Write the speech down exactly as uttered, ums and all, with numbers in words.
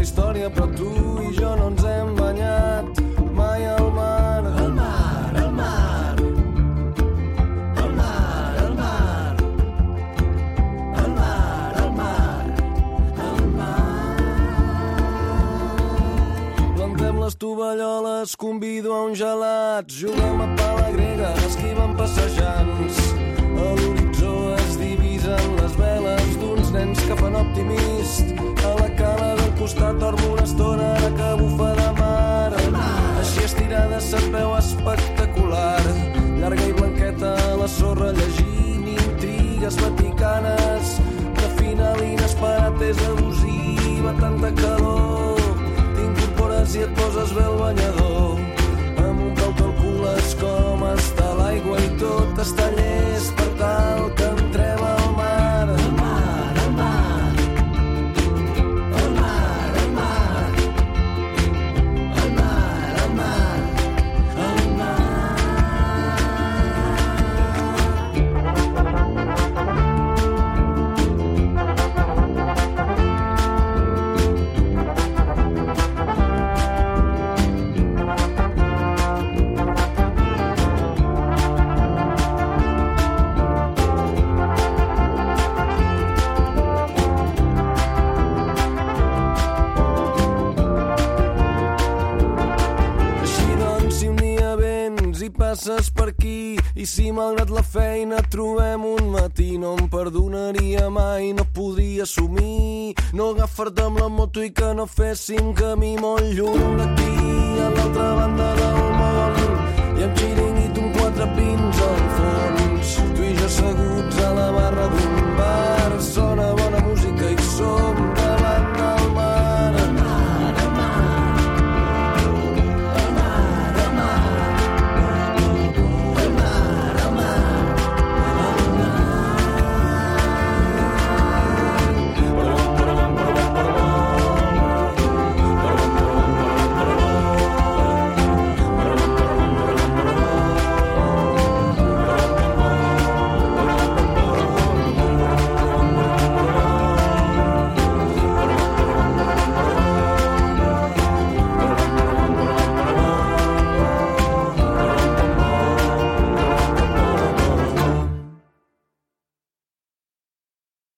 història, però tu i jo no ens hem banyat mai al mar. El mar, el mar, el mar, el mar, el mar, el mar, el mar. Plantem les tovalloles, convido a un gelat, juguem a pala grega, esquivem passejants. A l'horitzó es divisen les veles d'uns nens que fan optimist. A la cala del costat dormo una estona ara que bufa de mar. Així estirada se't veu espectacular, llarga i blanqueta a la sorra llegint intrigues vaticanes. De final inesperat és abusiva, tanta calor. T'incorpores i et poses bé el banyador. Amb un peu calcules com està l'aigua i tot està llest per tal que entrem al mar. El mar, el mar, el mar, el mar, el mar, el mar, el mar. Passes per aquí i si malgrat la feina trobem un matí no em perdonaria mai, no podria assumir no agafar-te amb la moto i que no féssim camí molt lluny d'aquí a l'altra banda del món i amb xiringuito un quatre pins al fons, tu i jo asseguts a la barra d'un